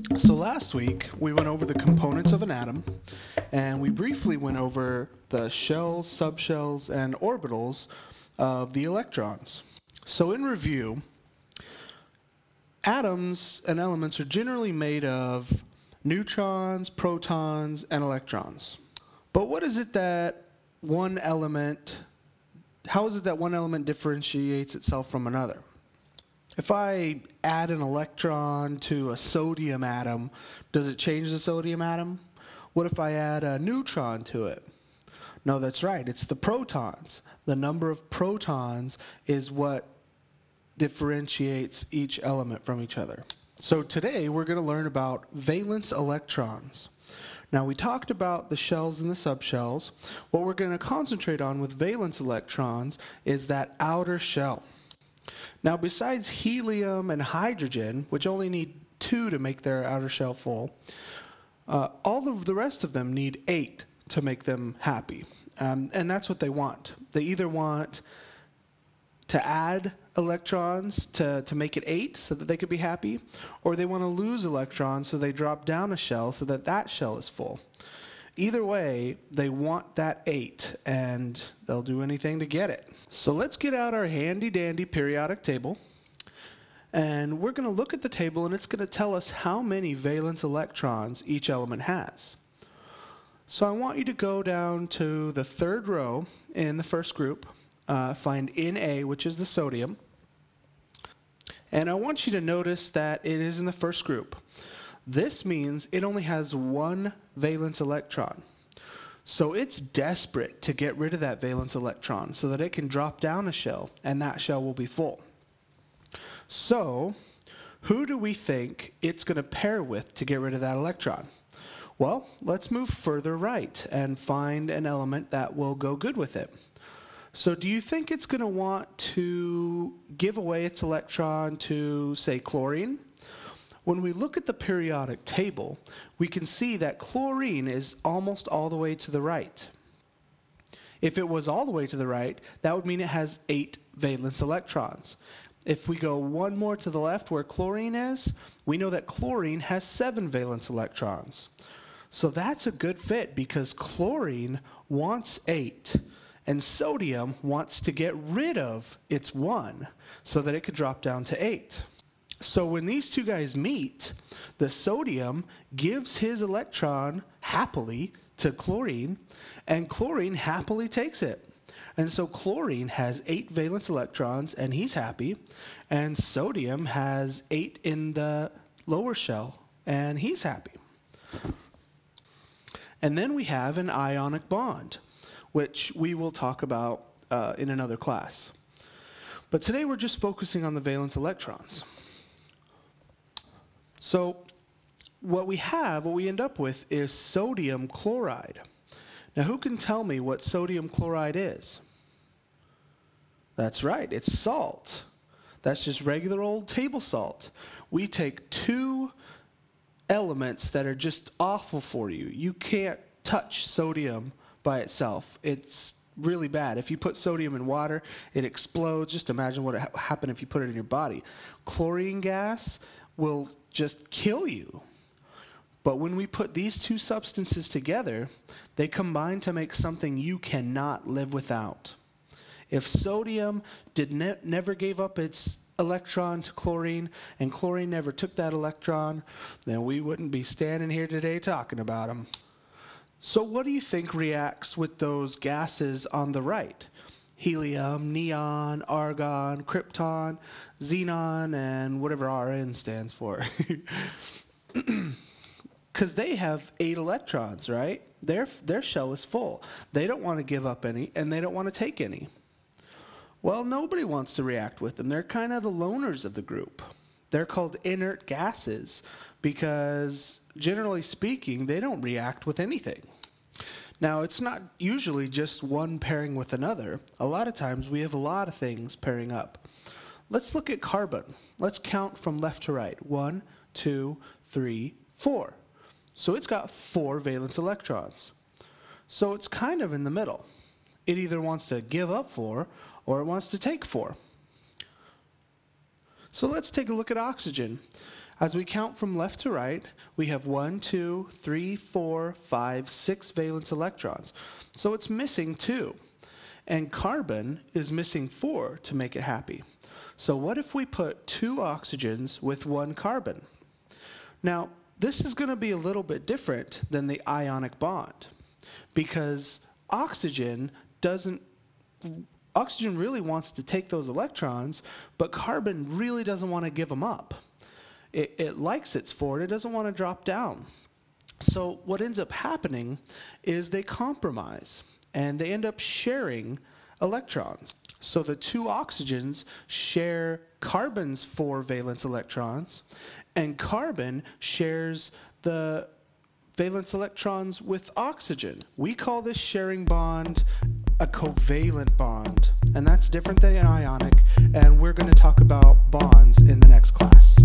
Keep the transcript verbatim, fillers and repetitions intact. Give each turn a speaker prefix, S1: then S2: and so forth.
S1: So last week we went over the components of an atom and we briefly went over the shells, subshells, and orbitals of the electrons. So in review, atoms and elements are generally made of neutrons, protons, and electrons. But what is it that one element, how is it that one element differentiates itself from another? If I add an electron to a sodium atom, does it change the sodium atom? What if I add a neutron to it? No, that's right. It's the protons. The number of protons is what differentiates each element from each other. So today we're going to learn about valence electrons. Now we talked about the shells and the subshells. What we're going to concentrate on with valence electrons is that outer shell. Now besides helium and hydrogen, which only need two to make their outer shell full, uh, all of the rest of them need eight to make them happy. Um, and that's what they want. They either want to add electrons to, to make it eight so that they could be happy, or they want to lose electrons so they drop down a shell so that that shell is full. Either way, they want that eight, and they'll do anything to get it. So let's get out our handy-dandy periodic table, and we're going to look at the table, and it's going to tell us how many valence electrons each element has. So I want you to go down to the third row in the first group, uh, find Na, which is the sodium, and I want you to notice that it is in the first group. This means it only has one valence electron. So it's desperate to get rid of that valence electron so that it can drop down a shell and that shell will be full. So who do we think it's going to pair with to get rid of that electron? Well, let's move further right and find an element that will go good with it. So do you think it's going to want to give away its electron to, say, chlorine? When we look at the periodic table, we can see that chlorine is almost all the way to the right. If it was all the way to the right, that would mean it has eight valence electrons. If we go one more to the left where chlorine is, we know that chlorine has seven valence electrons. So that's a good fit because chlorine wants eight, and sodium wants to get rid of its one so that it could drop down to eight. So when these two guys meet, the sodium gives his electron happily to chlorine, and chlorine happily takes it. And so chlorine has eight valence electrons, and he's happy, and sodium has eight in the lower shell, and he's happy. And then we have an ionic bond, which we will talk about uh, in another class. But today we're just focusing on the valence electrons. So what we have, what we end up with is sodium chloride. Now who can tell me what sodium chloride is? That's right, it's salt. That's just regular old table salt. We take two elements that are just awful for you. You can't touch sodium by itself. It's really bad. If you put sodium in water, it explodes. Just imagine what would ha- happen if you put it in your body. Chlorine gas will just kill you. But when we put these two substances together, they combine to make something you cannot live without. If sodium did ne- never gave up its electron to chlorine, and chlorine never took that electron, then we wouldn't be standing here today talking about them. So what do you think reacts with those gases on the right? Helium, neon, argon, krypton, xenon, and whatever R N stands for. Because they have eight electrons, right? Their, their shell is full. They don't want to give up any, and they don't want to take any. Well, nobody wants to react with them. They're kind of the loners of the group. They're called inert gases because, generally speaking, they don't react with anything. Now, it's not usually just one pairing with another. A lot of times we have a lot of things pairing up. Let's look at carbon. Let's count from left to right. One, two, three, four. So it's got four valence electrons. So it's kind of in the middle. It either wants to give up four or it wants to take four. So let's take a look at oxygen. As we count from left to right, we have one, two, three, four, five, six valence electrons. So it's missing two. And carbon is missing four to make it happy. So what if we put two oxygens with one carbon? Now, this is going to be a little bit different than the ionic bond, because oxygen doesn't oxygen really wants to take those electrons, but carbon really doesn't want to give them up. It, it likes its four, and it doesn't want to drop down. So what ends up happening is they compromise, and they end up sharing electrons. So the two oxygens share carbon's four valence electrons, and carbon shares the valence electrons with oxygen. We call this sharing bond a covalent bond, and that's different than ionic, and we're going to talk about bonds in the next class.